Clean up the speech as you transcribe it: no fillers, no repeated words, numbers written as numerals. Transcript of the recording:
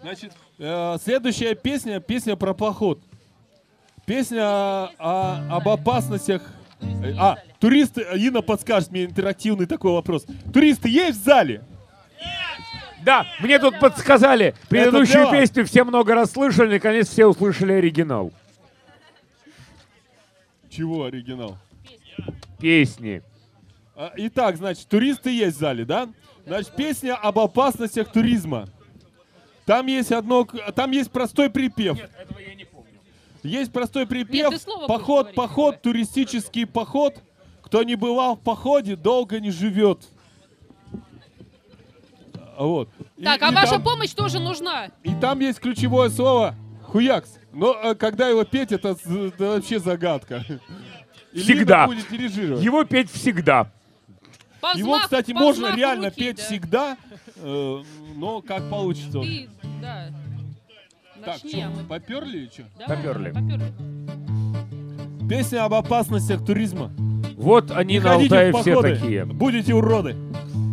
Значит, следующая песня про поход. Песня об опасностях. Туристы, Инна подскажет мне интерактивный такой вопрос. Туристы есть в зале? Да, мне тут подсказали. Предыдущую песню все много раз слышали, наконец все услышали оригинал. Чего оригинал? Песни. Итак, значит, туристы есть в зале, да? Значит, песня об опасностях туризма. Там есть простой припев. Нет, этого я не помню. Есть простой припев. Нет, ты слово Поход, туристический поход. Кто не бывал в походе, долго не живет. Вот. Так, а ваша помощь тоже нужна. И там есть ключевое слово «хуякс». Но когда его петь, это вообще загадка. Всегда. Будет дирижировать. Его петь всегда. Его, кстати, можно реально петь всегда, но как получится. Да. Так, что, поперли или что? Поперли. Песня об опасностях туризма. Вот они Не на ходите Алтае в все походы, такие. будете уроды.